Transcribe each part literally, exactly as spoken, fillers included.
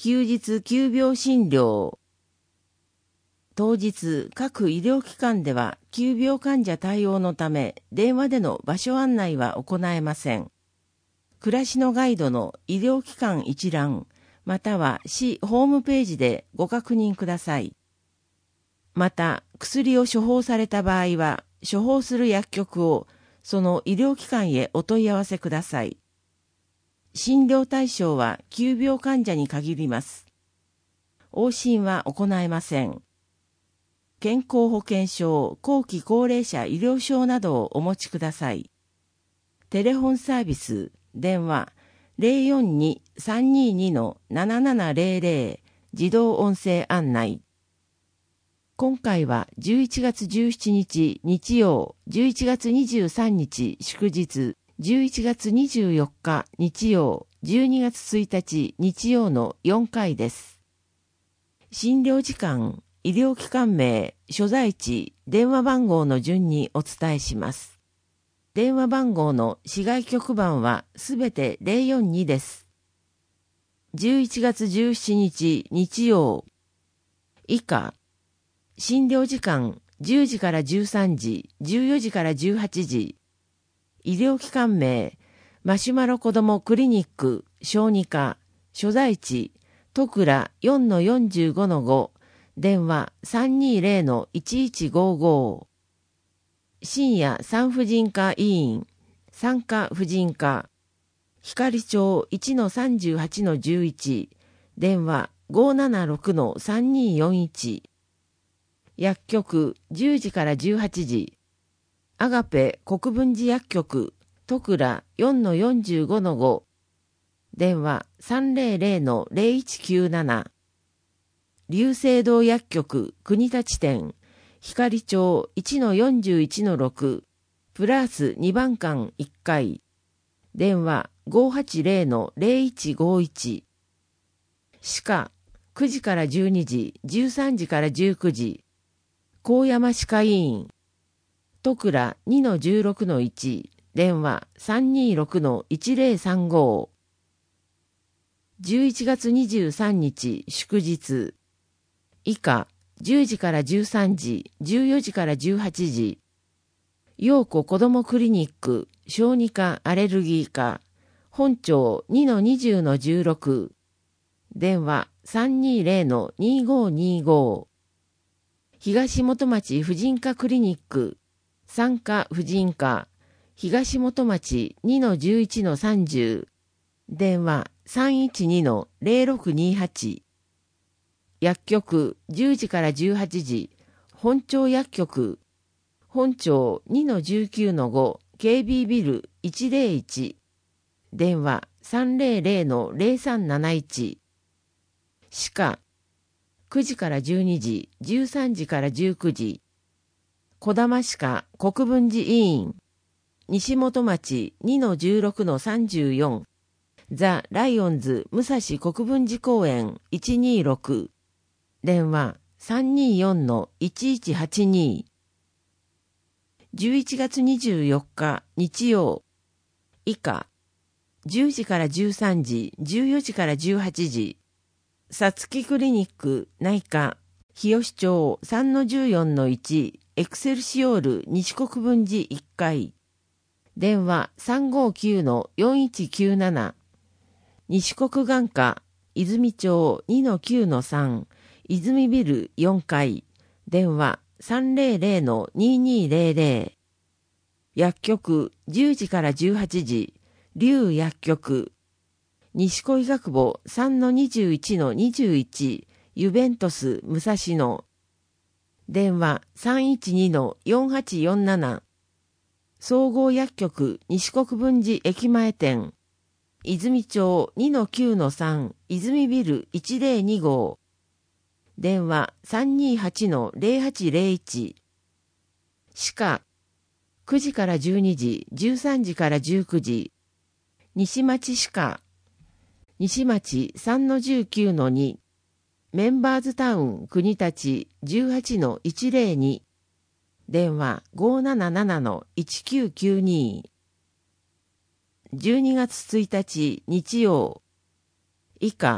休日急病診療。当日、各医療機関では急病患者対応のため、電話での場所案内は行えません。暮らしのガイドの医療機関一覧、または市ホームページでご確認ください。また、薬を処方された場合は、処方する薬局をその医療機関へお問い合わせください。診療対象は急病患者に限ります。往診は行えません。健康保険証、後期高齢者医療証などをお持ちください。テレフォンサービス、電話 ゼロよんに さんにに ななななゼロゼロ 自動音声案内。今回はじゅういちがつじゅうしちにち日曜、じゅういちがつにじゅうさんにち祝日、じゅういちがつにじゅうよっか日曜、じゅうにがつついたち日曜のよんかいです。診療時間、医療機関名、所在地、電話番号の順にお伝えします。電話番号の市外局番はすべてゼロよんにです。じゅういちがつじゅうしちにち日曜。以下、診療時間じゅうじからじゅうさんじ、じゅうよじからじゅうはちじ。医療機関名、マシュマロ子どもクリニック、小児科、所在地、戸倉 よんのよんじゅうごのご、電話 さんにゼロのいちいちごご。深夜産婦人科医院、産科婦人科、光町 いちのさんじゅうはちのじゅういち、電話 ごーななろくのさんにーよんいち。薬局じゅうじからじゅうはちじ、アガペ国分寺薬局、戸倉 よんのよんじゅうごのご、電話 さんぜろぜろのゼロいちきゅうなな。龍星堂薬局国立店、光町 いちのよんじゅういちのろく、プラスにばん館いっかい、電話 ごーはちゼロのゼロいちごいち。歯科くじからじゅうにじ、じゅうさんじからじゅうくじ、高山歯科医院、戸倉 にのじゅうろくのいち、電話 さんにーろくのいちゼロさんご。じゅういちがつにじゅうさんにち祝日。以下、じゅうじからじゅうさんじ、じゅうよじからじゅうはちじ。陽子子どもクリニック、小児科アレルギー科、本町 にのにじゅうのじゅうろく。電話 さんにーゼロのにーごーにーご。東本町婦人科クリニック、産科婦人科、東本町 にのじゅういちのさんじゅう。電話 さんいちにのゼロろくにーはち。薬局じゅうじからじゅうはちじ、本町薬局、本町 にのじゅうきゅうのご、ケービー ビルいちゼロいち。電話 さんぜろぜろのゼロさんなないち。歯科くじからじゅうにじ、じゅうさんじからじゅうくじ。小玉歯科国分寺医院、西本町 にのじゅうろくのさんじゅうよん。ザ・ライオンズ武蔵国分寺公園いちにーろく。電話 さんにーよんのいちいちはちに。じゅういちがつにじゅうよっか日曜。以下、じゅうじからじゅうさんじ、じゅうよじからじゅうはちじ。さつきクリニック内科、日吉町 さんのじゅうよんのいち、エクセルシオール西国分寺いっかい。電話 さんごーきゅうのよんいちきゅうなな。西国眼科、泉町 にのきゅうのさん、泉ビルよんかい。電話 さんぜろぜろのにーにーゼロゼロ。薬局じゅうじからじゅうはちじ、龍薬局、西小医学部 さんのにじゅういちのにじゅういち、ユベントス武蔵野。電話 さんいちにのよんはちよんなな。総合薬局西国分寺駅前店、泉町 にのきゅうのさん、泉ビルいちゼロにご。電話 さんにーはちのゼロはちゼロいち。歯科くじからじゅうにじ、じゅうさんじからじゅうくじ。西町歯科、西町 さんのじゅうきゅうのに。メンバーズタウン国立 じゅうはちのいちゼロに。電話 ごーななななのいちきゅうきゅうに。じゅうにがつついたち日曜。以下、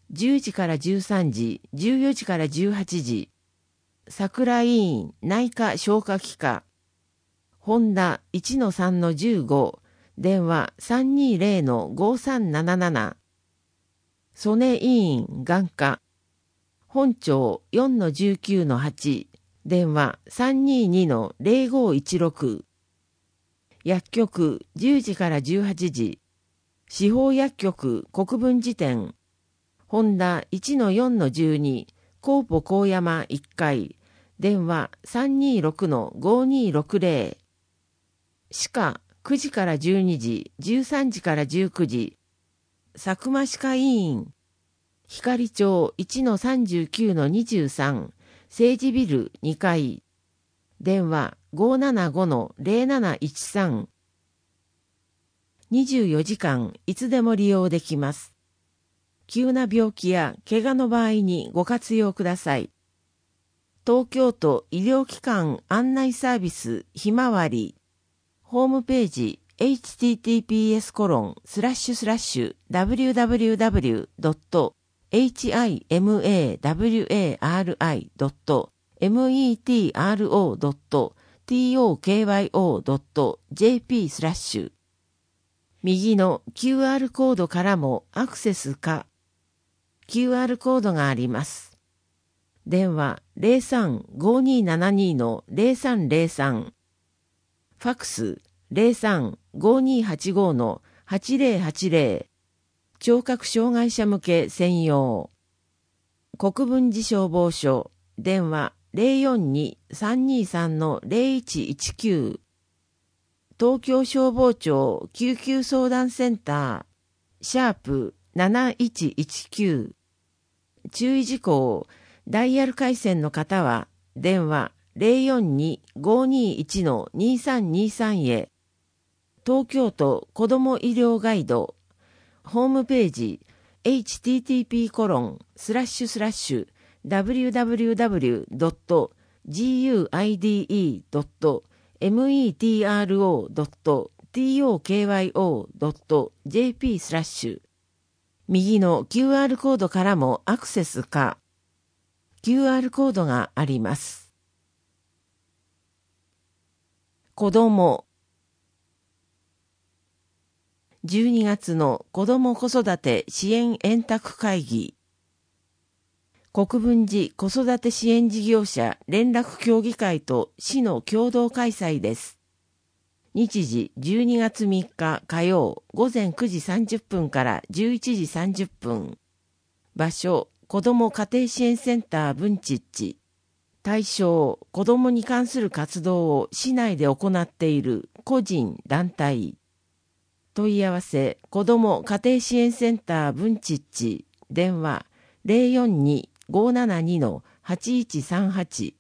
じゅうじからじゅうさんじ、じゅうよじからじゅうはちじ、桜委員内科消化器科、ホンダ いちのさんのじゅうご、電話 さんにーぜろのごさんなななな、曽根委員眼科、本庁 よんのじゅうきゅうのはち、電話 さんにーにのぜろごいちろく、薬局じゅうじからじゅうはちじ、司法薬局国分寺店、ホンダ いちのよんのじゅうに、コーポ高山いっかい、電話 さんにーろくのごにーろくぜろ、歯科くじからじゅうにじ、じゅうさんじからじゅうくじ、佐久間歯科医院、光町 いちのさんじゅうきゅうのにじゅうさん、政治ビルにかい、電話 ごーななごのぜろなないちさん、にじゅうよじかんいつでも利用できます。急な病気や怪我の場合にご活用ください。東京都医療機関案内サービスひまわり、ホームページ エイチティーティーピーエスコロンスラッシュスラッシュダブリューダブリューダブリュードットエイチアイエムエーダブリューエーアールアイドットメトロドットトキヨドットジェーピースラッシュ、右の キューアール コードからもアクセスか キューアール コードがあります。電話 ゼロさんごにーななにのゼロさんゼロさん、ファックス ゼロさんごにーはちごのはちぜろはちぜろ、聴覚障害者向け専用。国分寺消防署、電話 ゼロよんにーさんにーさんのゼロいちいちきゅう、東京消防庁救急相談センター、シャープなないちいちきゅう、注意事項、ダイヤル回線の方は、電話 ゼロよんにーごにーいちのにさんにさん へ、東京都子ども医療ガイド、ホームページ、エイチティーティーピーコロンスラッシュスラッシュダブリューダブリューダブリュードットグイドドットメトロドットトキヨドットジェーピースラッシュ、右の キューアール コードからもアクセスか キューアール コードがあります。子どもじゅうにがつの子ども子育て支援円卓会議、国分寺子育て支援事業者連絡協議会と市の共同開催です。日時じゅうにがつみっか火曜午前くじさんじゅっぷんからじゅういちじさんじゅっぷん。場所、子ども家庭支援センター文ちっち。対象、子どもに関する活動を市内で行っている個人、団体。問い合わせ、子ども家庭支援センター文ちっち。電話、ゼロよんにーごーななにのはちいちさんはち。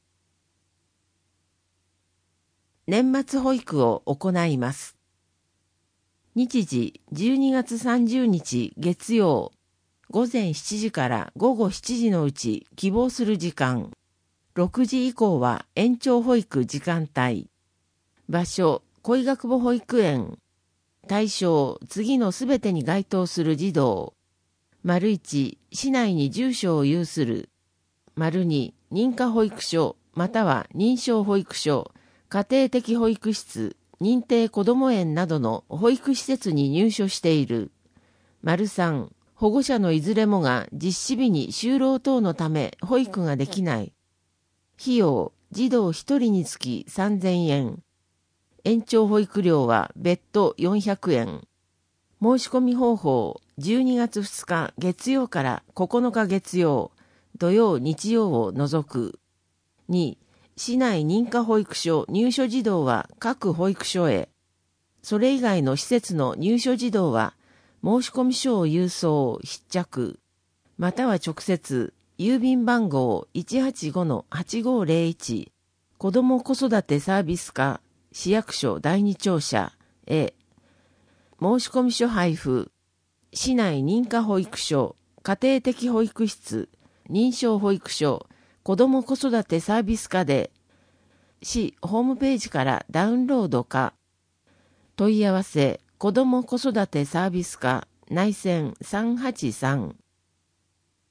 年末保育を行います。日時じゅうにがつさんじゅうにち月曜、午前しちじから午後しちじのうち希望する時間。ろくじ以降は延長保育時間帯。場所、恋学母保育園。対象、次のすべてに該当する児童。丸いち、市内に住所を有する。丸に、認可保育所、または認証保育所、家庭的保育室、認定こども園などの保育施設に入所している。丸さん、保護者のいずれもが実施日に就労等のため保育ができない。費用、児童ひとりにつきさんぜんえん。延長保育料は別途よんひゃくえん。申し込み方法、じゅうにがつふつか月曜からここのか月曜、土曜日曜を除く。に、市内認可保育所入所児童は各保育所へ。それ以外の施設の入所児童は申込書を郵送、必着、または直接、郵便番号 いちはちごのはちごゼロいち、子ども子育てサービス課、市役所だいに庁舎へ、申込書配布、市内認可保育所、家庭的保育室、認証保育所、子ども子育てサービス課で、市ホームページからダウンロードか、問い合わせ、子ども子育てサービス課、内線さんはちさん。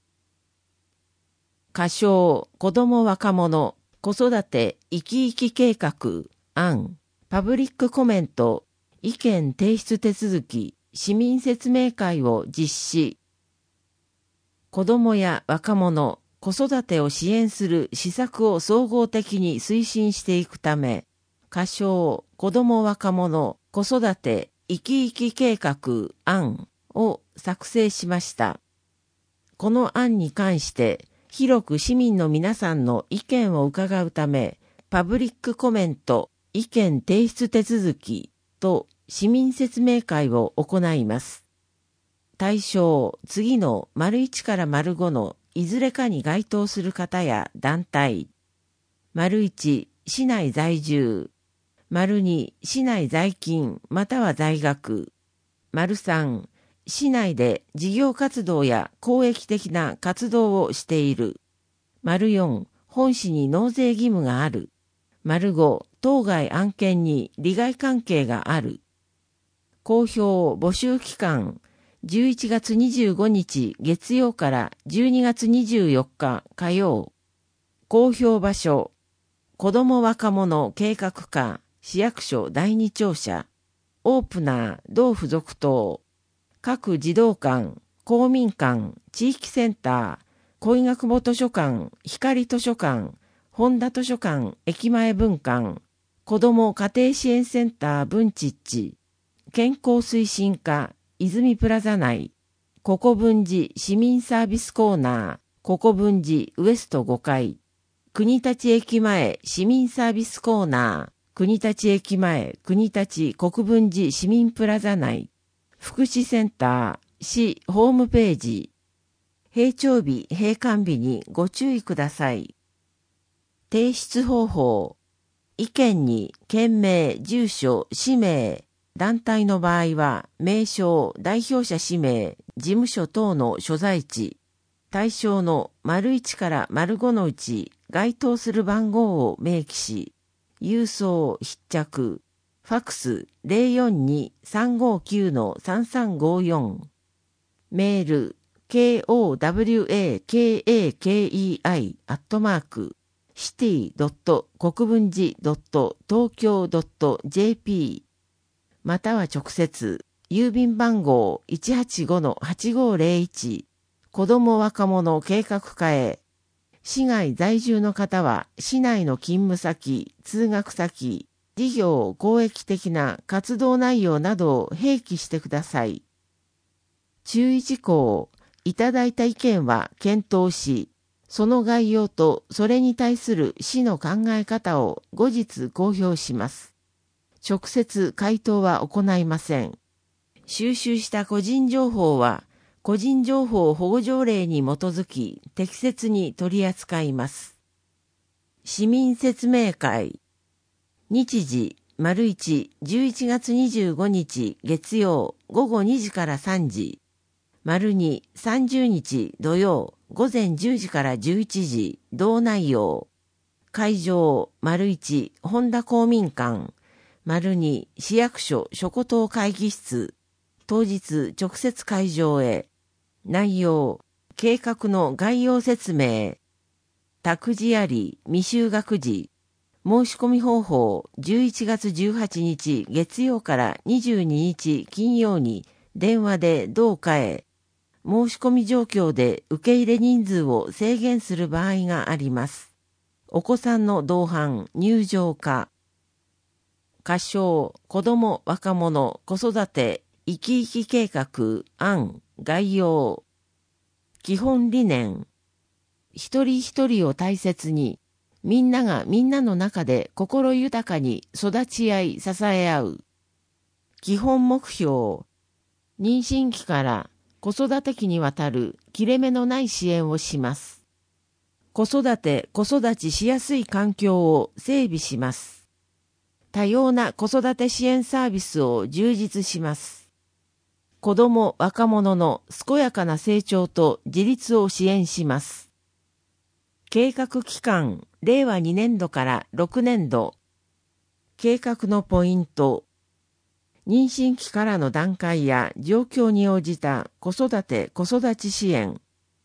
仮称子ども若者子育て生き生き計画案、パブリックコメント、意見提出手続き、市民説明会を実施。子どもや若者、子育てを支援する施策を総合的に推進していくため、仮称子ども若者子育て生き生き計画案を作成しました。この案に関して広く市民の皆さんの意見を伺うため、パブリックコメント、意見提出手続きと市民説明会を行います。対象、次の丸いちから丸ごのいずれかに該当する方や団体。丸いち、市内在住。丸に、市内在勤または在学。丸さん、市内で事業活動や公益的な活動をしている。丸よん、本市に納税義務がある。丸ご、当該案件に利害関係がある。公表募集期間、じゅういちがつにじゅうごにち月曜からじゅうにがつにじゅうよっか火曜。公表場所、子ども若者計画課市役所だいに庁舎。オープナー同付属棟。各児童館、公民館、地域センター、恋学母図書館、光図書館、本田図書館、駅前分館、子ども家庭支援センター分ちっち、健康推進課、泉プラザ内、ココ分寺市民サービスコーナー、ココ分寺ウエストごかい、国立駅前市民サービスコーナー、国立駅前国立国分寺市民プラザ内、福祉センター、市ホームページ、閉庁日、閉館日にご注意ください。提出方法、意見に県名、住所、氏名、団体の場合は名称、代表者氏名、事務所等の所在地、対象の丸いちから丸ごのうち該当する番号を明記し、郵送、筆着、ファクス ゼロよんに さんごきゅう さんさんごよん、メール ケーオーダブリューエーケーエーケーイーアイ アットマークシティドット国分寺ドット東京ドットジェーピーまたは直接、郵便番号 いちはちごのはちごーぜろいち、子ども若者計画課へ、市外在住の方は、市内の勤務先、通学先、事業公益的な活動内容などを併記してください。注意事項、いただいた意見は検討し、その概要とそれに対する市の考え方を後日公表します。直接回答は行いません。収集した個人情報は、個人情報保護条例に基づき適切に取り扱います。市民説明会。日時、丸いち、じゅういちがつにじゅうごにち月曜ごごにじからさんじ。丸に、さんじゅうにち土曜午前じゅうじからじゅういちじ、同内容。会場、丸いち、本田公民館。丸に、市役所諸古島会議室。当日直接会場へ。内容、計画の概要説明。託児あり、未就学児。申し込み方法、じゅういちがつじゅうはちにち月曜からにじゅうににち金曜に電話で同課へ。申し込み状況で受け入れ人数を制限する場合があります。お子さんの同伴、入場可。仮称、子ども若者子育て生き生き計画案概要。基本理念。一人一人を大切に、みんながみんなの中で心豊かに育ち合い支え合う。基本目標。妊娠期から子育て期にわたる切れ目のない支援をします。子育て子育ちしやすい環境を整備します。多様な子育て支援サービスを充実します。子ども若者の健やかな成長と自立を支援します。計画期間、れいわにねんどからろくねんど。計画のポイント。妊娠期からの段階や状況に応じた子育て子育ち支援。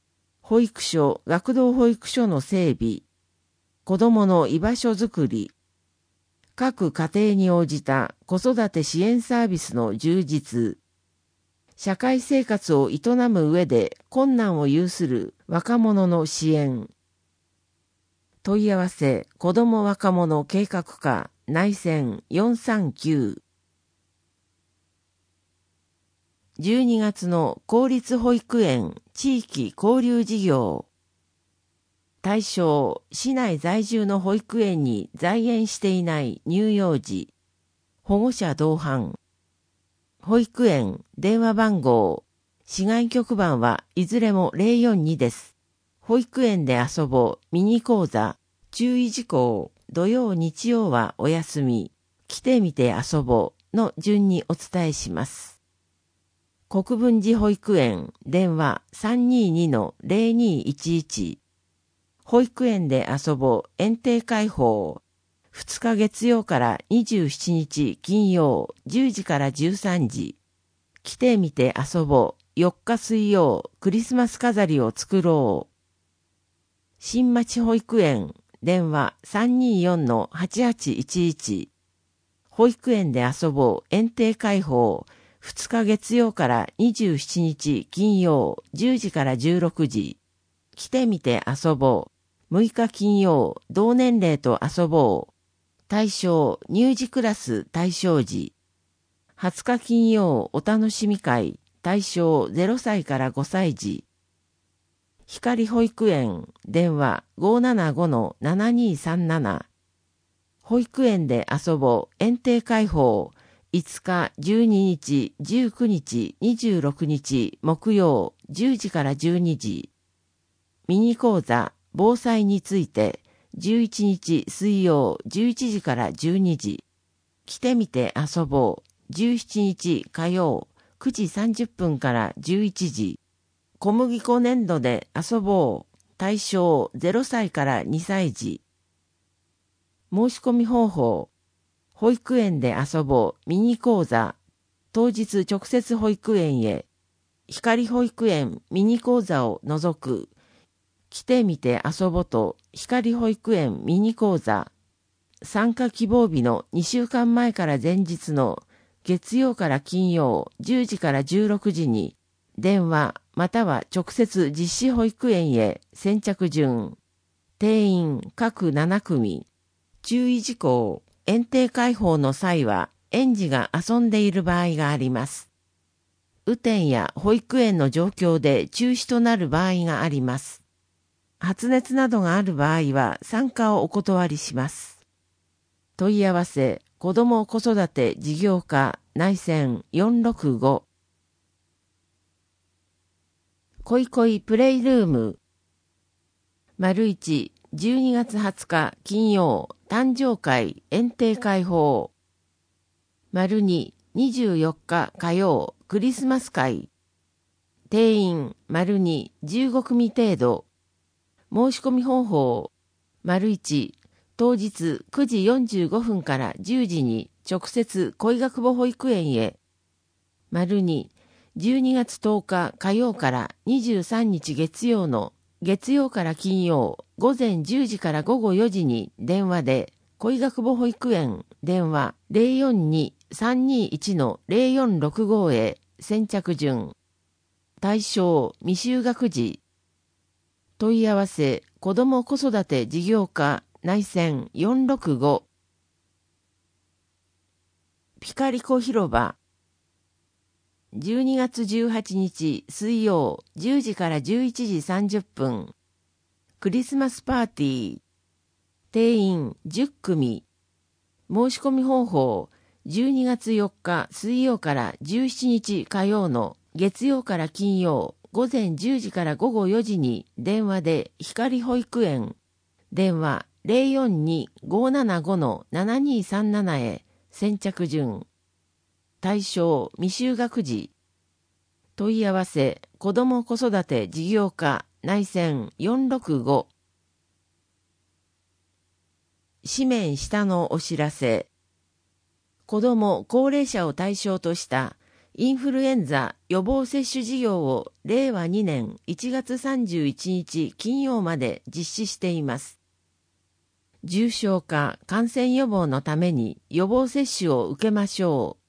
保育所、学童保育所の整備、子どもの居場所づくり、各家庭に応じた子育て支援サービスの充実、社会生活を営む上で困難を有する若者の支援、問い合わせ子ども若者計画課内線よんさんきゅう。じゅうにがつの公立保育園地域交流事業。対象、市内在住の保育園に在園していない乳幼児、保護者同伴。保育園、電話番号、市外局番はいずれもゼロよんにです。保育園で遊ぼう、ミニ講座、注意事項、土曜日曜はお休み、来てみて遊ぼうの順にお伝えします。国分寺保育園、電話 さんにーにのゼロにーいちいち。保育園で遊ぼう、園庭開放、ふつか月曜からにじゅうしちにち金曜じゅうじからじゅうさんじ。来てみて遊ぼう。よっか水曜クリスマス飾りを作ろう。新町保育園電話 さんにーよんのはちはちいちいち。保育園で遊ぼう園庭開放ふつか月曜からにじゅうしちにち金曜じゅうじからじゅうろくじ。来てみて遊ぼう。むいか金曜同年齢と遊ぼう。対象、乳児クラス対象時。はつか金曜お楽しみ会、対象ゼロさいからごさい児。光保育園、電話 ごーななごのななにーさんなな。保育園で遊ぼう園庭開放、いつか、じゅうににち、じゅうくにち、にじゅうろくにち木曜じゅうじからじゅうにじ。ミニ講座、防災について、じゅういちにち水曜じゅういちじからじゅうにじ。来てみて遊ぼう。じゅうしちにち火曜くじさんじゅっぷんからじゅういちじ。小麦粉粘土で遊ぼう。対象ゼロさいからにさい児。申し込み方法。保育園で遊ぼうミニ講座。当日直接保育園へ。光保育園ミニ講座を除く。来てみて遊ぼと光保育園ミニ講座。参加希望日のにしゅうかんまえから前日の月曜から金曜じゅうじからじゅうろくじに電話または直接実施保育園へ先着順。定員各ななくみ。注意事項。園庭開放の際は園児が遊んでいる場合があります。雨天や保育園の状況で中止となる場合があります。発熱などがある場合は参加をお断りします。問い合わせ、子ども子育て事業課内線よんろくご。こいこいプレイルーム。丸いち、じゅうにがつはつか金曜、誕生会園庭開放。丸に、にじゅうよっか火曜、クリスマス会。定員、丸に、じゅうごくみ程度。申し込み方法。丸いち、当日くじよんじゅうごふんからじゅうじに直接恋学母保育園へ。丸に、じゅうにがつとおか火曜からにじゅうさんにち月曜の月曜から金曜ごぜんじゅうじからごごよじに電話で恋学母保育園電話 ゼロよんに さんにいちのゼロよんろくご へ先着順。対象未就学児。問い合わせ子ども子育て事業課内線よんろくご。ピカリコ広場。じゅうにがつじゅうはちにち水曜じゅうじからじゅういちじさんじゅっぷん。クリスマスパーティー。定員じゅっくみ。申し込み方法。じゅうにがつよっか水曜からじゅうしちにち火曜の月曜から金曜ごぜんじゅうじからごごよじに電話で光保育園電話 ゼロよんに ごーななごのななにーさんなな へ先着順。対象未就学児。問い合わせ子ども子育て事業課内線よんろくご。紙面下のお知らせ。子ども高齢者を対象としたインフルエンザ予防接種事業をれいわにねんいちがつさんじゅういちにち金曜まで実施しています。重症化・感染予防のために予防接種を受けましょう。